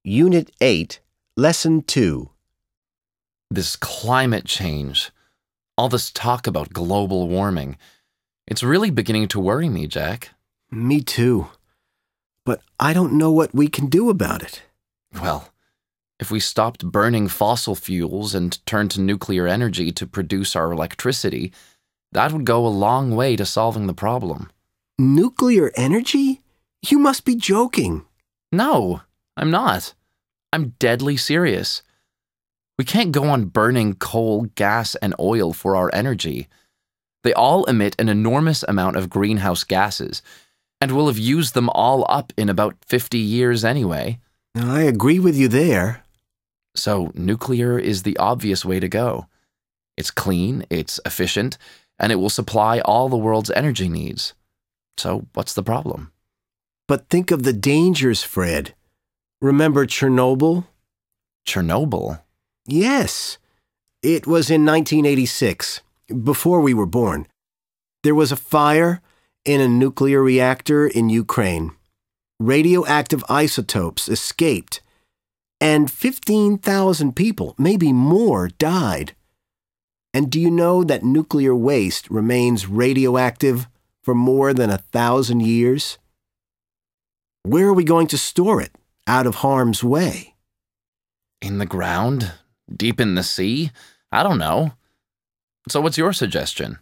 Unit 8, Lesson 2. This climate change, all this talk about global warming, it's really beginning to worry me, Jack. Me too. But I don't know what we can do about it. Well, if we stopped burning fossil fuels and turned to nuclear energy to produce our electricity, that would go a long way to solving the problem. Nuclear energy? You must be joking. No, I'm not. I'm deadly serious. We can't go on burning coal, gas, and oil for our energy. They all emit an enormous amount of greenhouse gases, and we'll have used them all up in about 50 years anyway. I agree with you there. So nuclear is the obvious way to go. It's clean, it's efficient, and it will supply all the world's energy needs. So what's the problem? But think of the dangers, Fred. Remember Chernobyl? Chernobyl? Yes. It was in 1986, before we were born. There was a fire in a nuclear reactor in Ukraine. Radioactive isotopes escaped, and 15,000 people, maybe more, died. And do you know that nuclear waste remains radioactive for more than 1,000 years? Where are we going to store it, out of harm's way? In the ground? Deep in the sea? I don't know. So what's your suggestion?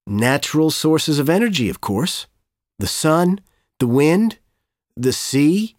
Natural sources of energy, of course. The sun, the wind, the sea.